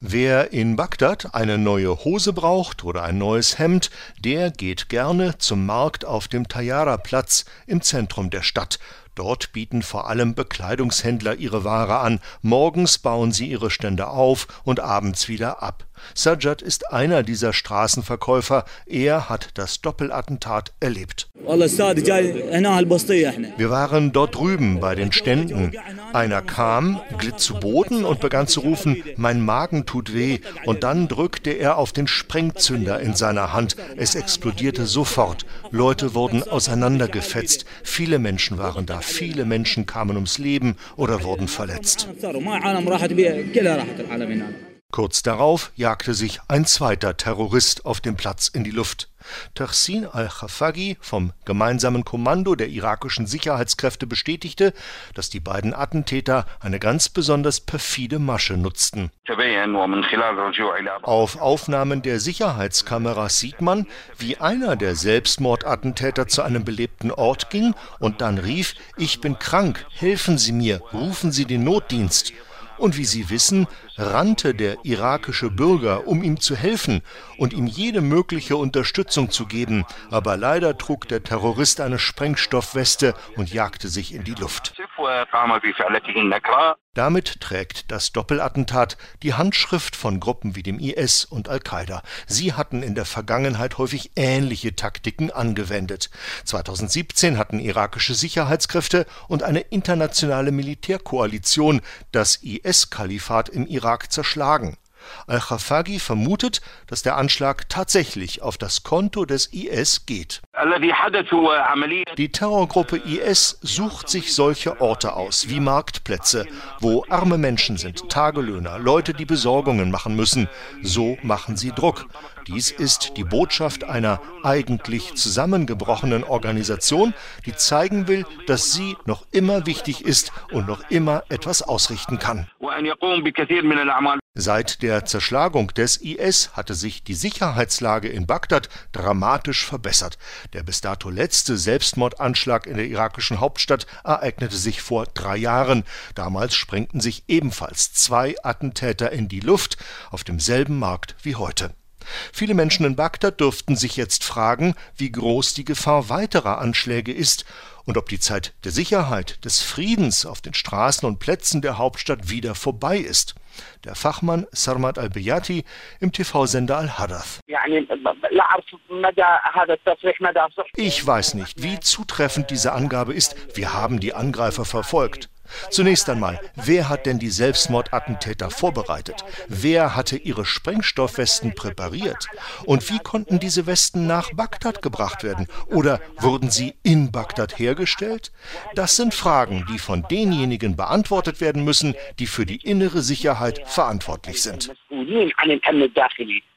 Wer in Bagdad eine neue Hose braucht oder ein neues Hemd, der geht gerne zum Markt auf dem Tayyara-Platz im Zentrum der Stadt. Dort bieten vor allem Bekleidungshändler ihre Ware an. Morgens bauen sie ihre Stände auf und abends wieder ab. Sajjad ist einer dieser Straßenverkäufer. Er hat das Doppelattentat erlebt. Wir waren dort drüben bei den Ständen. Einer kam, glitt zu Boden und begann zu rufen, mein Magen tut weh. Und dann drückte er auf den Sprengzünder in seiner Hand. Es explodierte sofort. Leute wurden auseinandergefetzt. Viele Menschen waren da. Viele Menschen kamen ums Leben oder wurden verletzt. Kurz darauf jagte sich ein zweiter Terrorist auf dem Platz in die Luft. Tahsin al-Khafagi vom gemeinsamen Kommando der irakischen Sicherheitskräfte bestätigte, dass die beiden Attentäter eine ganz besonders perfide Masche nutzten. Auf Aufnahmen der Sicherheitskameras sieht man, wie einer der Selbstmordattentäter zu einem belebten Ort ging und dann rief, ich bin krank, helfen Sie mir, rufen Sie den Notdienst. Und wie Sie wissen, rannte der irakische Bürger, um ihm zu helfen und ihm jede mögliche Unterstützung zu geben. Aber leider trug der Terrorist eine Sprengstoffweste und jagte sich in die Luft. Damit trägt das Doppelattentat die Handschrift von Gruppen wie dem IS und Al-Qaida. Sie hatten in der Vergangenheit häufig ähnliche Taktiken angewendet. 2017 hatten irakische Sicherheitskräfte und eine internationale Militärkoalition das IS-Kalifat im Irak zerschlagen. Al-Khafagi vermutet, dass der Anschlag tatsächlich auf das Konto des IS geht. Die Terrorgruppe IS sucht sich solche Orte aus, wie Marktplätze, wo arme Menschen sind, Tagelöhner, Leute, die Besorgungen machen müssen. So machen sie Druck. Dies ist die Botschaft einer eigentlich zusammengebrochenen Organisation, die zeigen will, dass sie noch immer wichtig ist und noch immer etwas ausrichten kann. Seit der Zerschlagung des IS hatte sich die Sicherheitslage in Bagdad dramatisch verbessert. Der bis dato letzte Selbstmordanschlag in der irakischen Hauptstadt ereignete sich vor 3 Jahren. Damals sprengten sich ebenfalls 2 Attentäter in die Luft auf demselben Markt wie heute. Viele Menschen in Bagdad dürften sich jetzt fragen, wie groß die Gefahr weiterer Anschläge ist und ob die Zeit der Sicherheit, des Friedens auf den Straßen und Plätzen der Hauptstadt wieder vorbei ist. Der Fachmann Sarmad al-Beyati im TV-Sender Al-Hadath. Ich weiß nicht, wie zutreffend diese Angabe ist. Wir haben die Angreifer verfolgt. Zunächst einmal, wer hat denn die Selbstmordattentäter vorbereitet? Wer hatte ihre Sprengstoffwesten präpariert? Und wie konnten diese Westen nach Bagdad gebracht werden? Oder wurden sie in Bagdad hergestellt? Das sind Fragen, die von denjenigen beantwortet werden müssen, die für die innere Sicherheit verantwortlich sind.